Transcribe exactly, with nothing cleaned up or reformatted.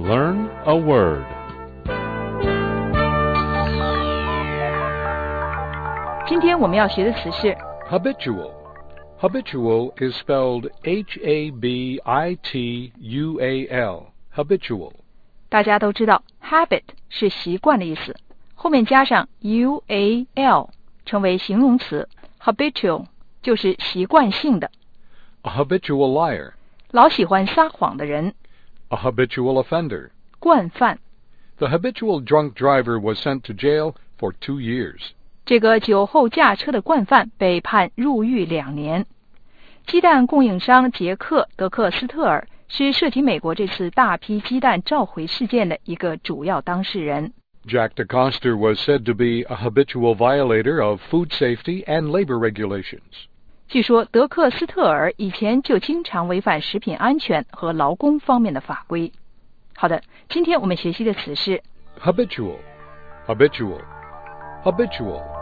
Learn a word. 今天我们要学的词是 Habitual. Habitual is spelled H A B I T U A L. Habitual. 大家都知道 habit 是习惯的意思，后面加上 U A L 成为形容词， habitual 就是习惯性的。 A habitual liar. 老喜欢撒谎的人。 A habitual offender. 惯犯。 The habitual drunk driver was sent to jail for two years. 这个酒后驾车的惯犯被判入狱两年。鸡蛋供应商杰克·德克斯特尔是涉及美国这次大批鸡蛋召回事件的一个主要当事人。 Jack DeCoster was said to be a habitual violator of food safety and labor regulations. 据说德克斯特尔以前就经常违反食品安全和劳工方面的法规。好的，今天我们学习的词是 Habitual. Habitual. Habitual.